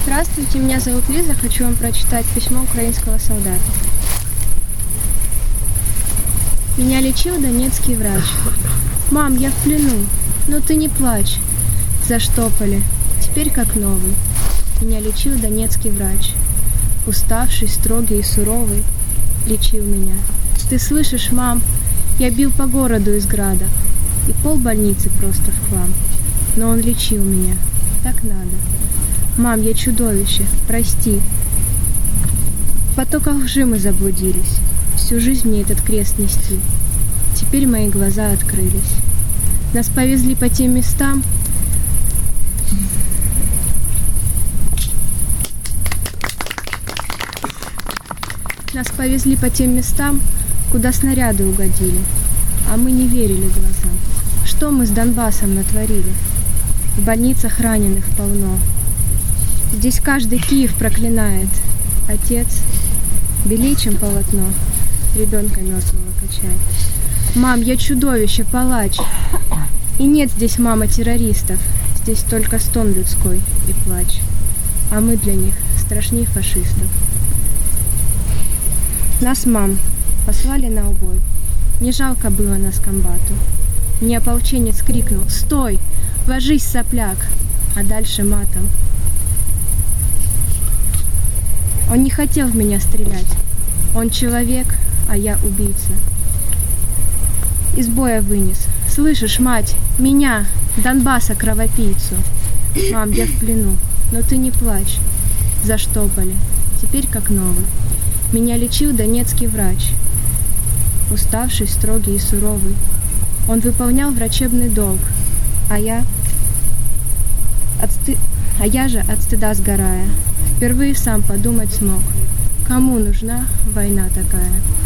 Здравствуйте, меня зовут Лиза. Хочу вам прочитать письмо украинского солдата. Меня лечил донецкий врач. Мам, я в плену, но ты не плачь. Заштопали, теперь как новый. Меня лечил донецкий врач. Уставший, строгий и суровый лечил меня. Ты слышишь, мам, я бил по городу из града. И пол больницы просто в хлам. Но он лечил меня. Так надо. Мам, я чудовище, прости. В потоках лжи мы заблудились. Всю жизнь мне этот крест нести. Теперь мои глаза открылись. Нас повезли по тем местам. Нас повезли по тем местам, куда снаряды угодили. А мы не верили глазам. Что мы с Донбассом натворили? В больницах раненых полно. Здесь каждый Киев проклинает. Отец белей, чем полотно, ребенка мертвого качает. Мам, я чудовище, палач. И нет здесь, мама, террористов. Здесь только стон людской и плач. А мы для них страшней фашистов. Нас, мам, послали на убой. Не жалко было нас комбату. Мне ополченец крикнул: «Стой! Ложись, сопляк!» А дальше матом. Он не хотел в меня стрелять. Он человек, а я убийца. Из боя вынес. Слышишь, мать, меня, Донбасса, кровопийцу. Мам, я в плену, но ты не плачь. Заштопали, теперь как новый. Меня лечил донецкий врач. Уставший, строгий и суровый. Он выполнял врачебный долг, а я же от стыда сгорая, впервые сам подумать смог, кому нужна война такая.